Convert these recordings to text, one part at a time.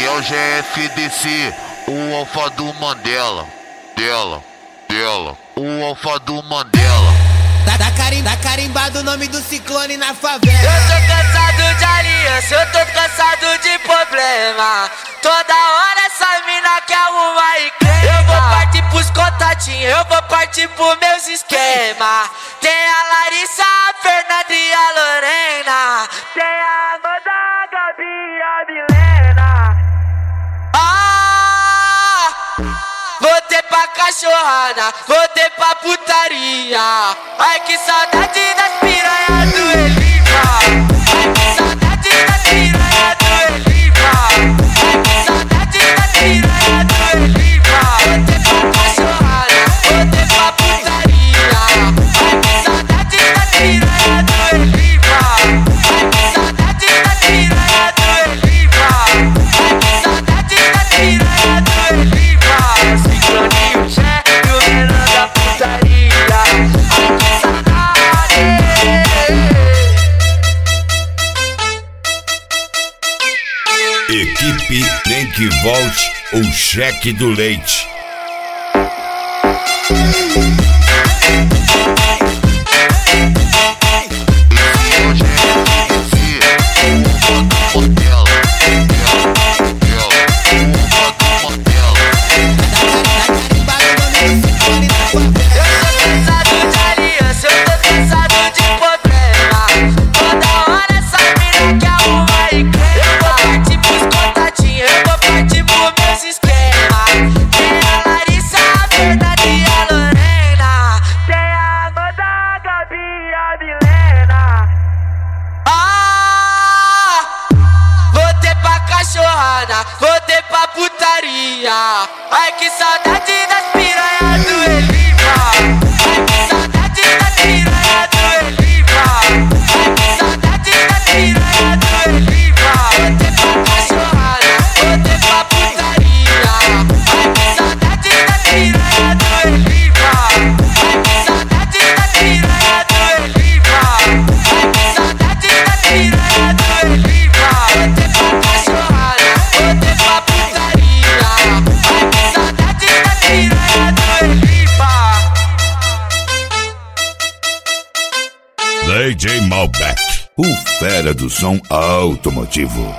Esse é o GFDC, o alfa do Mandela. O alfa do Mandela. Tá carimbado o nome do ciclone na favela. Eu tô cansado de aliança, eu tô cansado de problema. Toda hora essa mina quer arrumar encrenca. Eu vou partir pros contatinhos, eu vou partir pros meus esquemas. Tem a Larissa, a Fernanda e a Lorena. Tem a Amanda, a Gabi e a Milena. Voltei pra cachorrada, voltei pra putaria. Ai que saudade das piranhas do Eliva. Ai que saudade das piranhas do Eliva. Ai que saudade das piranhas do Eliva. Voltei pra cachorrada, voltei pra putaria. Ai que saudade das piranhas do Eliva. Ai que saudade das piranhas do Eliva. Ai que saudade das piranhas do Eliva. Cicloninho Zé e o menor da putaria. Ai que saudade. Equipe Nem Que Volte, o cheque do leite. Voltei pra putaria. Ai que saudade das piranhas do Eliva. Ai que saudade das piranhas do Eliva. Ai que saudade das piranhas do Eliva. Voltei pra cachorrada, voltei pra putaria. Ai que saudade das piranhas do Eliva. Ai que saudade das piranhas do Eliva. Ai que saudade das piranhas do Eliva. Voltei pra cachorrada, voltei pra putaria. Ai que saudade das piranhas do Eliva. DJ Malbec, o fera do som automotivo.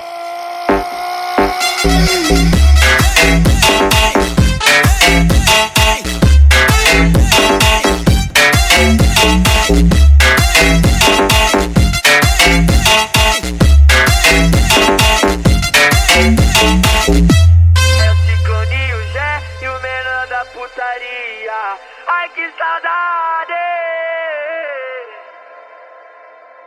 Putaria. Ai que saudade.